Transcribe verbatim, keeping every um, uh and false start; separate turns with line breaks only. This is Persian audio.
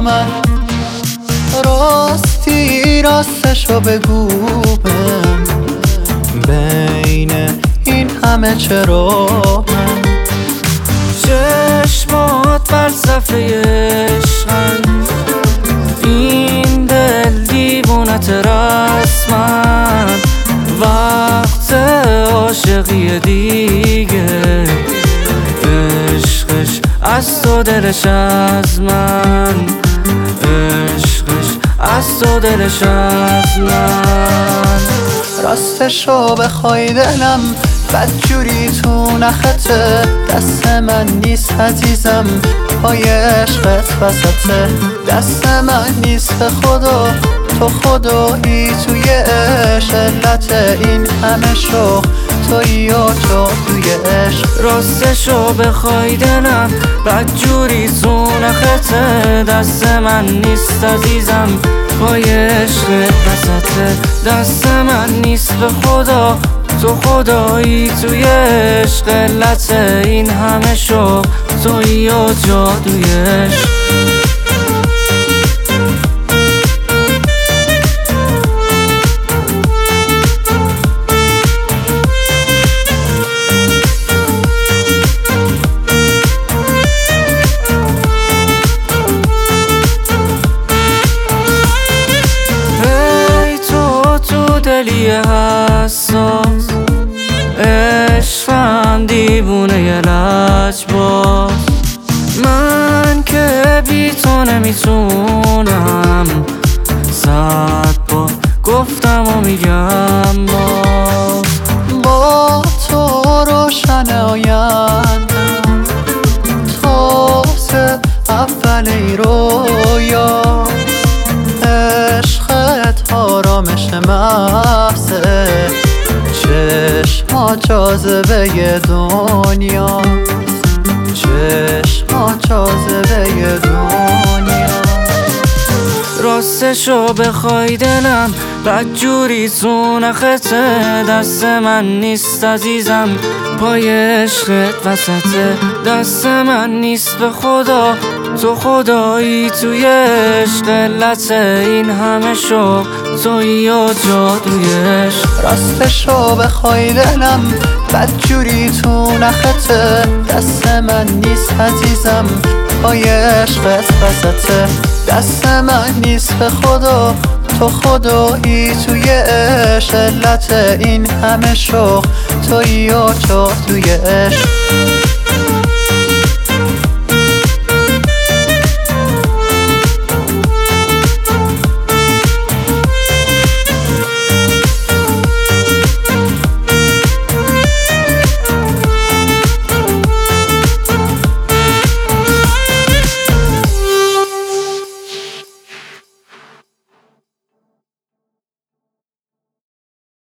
من. راستی راستشو بگو بهم، بین این همه چرا من؟
چشمات فلسفه عشقن، این دل دیوونت رسمن. وقت عاشقی دیگه، عشقش از تو دلش از من، عشقش از تو دلش از من.
راستشو بخوای دلم بدجوری تو نخته، دست من نیست عزیزم پای عشقت وسطه. دست من نیست به خدا، تو خدایی توی عشق، علت این همه شوق تویی و جادوی عشق.
راستشو بخوای دلم بدجوری تو نخته، دست من نیست عزیزم پای عشقت وسطه. دست من نیست به خدا، تو خدایی توی عشق، علت این همه شوق تویی و جادوی عشق. دلی حساس، عشقم دیوونه ی لجباز. من که بی تو نمیتونم، صد بار گفتم و میگم باز.
با تو روشن آیندم، تازه اول ای رویا. عشقت آرامش محضه، چشما جاذبه ی دنیا، چشما جاذبه ی دنیا.
راستشو بخوای دلم بدجوری تو نخته، دست من نیست عزیزم پای عشقت وسطه. دست من نیست به خدا، تو خدایی توی عشق، علت این همه شوق تویی و جادوی عشق.
راستشو بخوای دلم بدجوری تو نخته، دست من نیست عزیزم پای عشقت وسطه. دست من نیست به خدا، تو خدایی توی عشق، علت این همه شوق تویی و جادوی عشق.